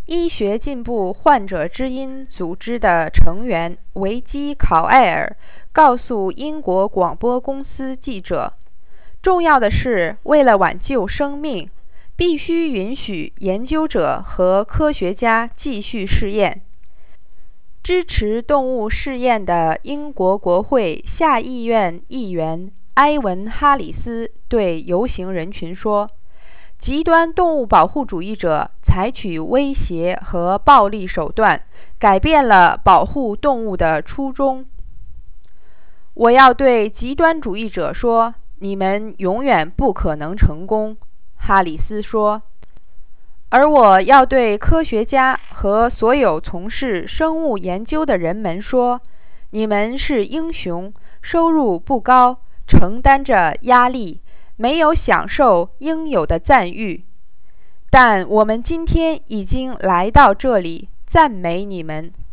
医学进步患者之音组织的成员维基·考埃尔告诉英国广播公司记者，重要的是，为了挽救生命，必须允许研究者和科学家继续试验。支持动物试验的英国国会下议院议员埃文·哈里斯对游行人群说，极端动物保护主义者采取威胁和暴力手段，改变了保护动物的初衷。我要对极端主义者说，你们永远不可能成功，哈里斯说。而我要对科学家和所有从事生物研究的人们说，你们是英雄，收入不高，承担着压力，没有享受应有的赞誉。但我们今天已经来到这里，赞美你们。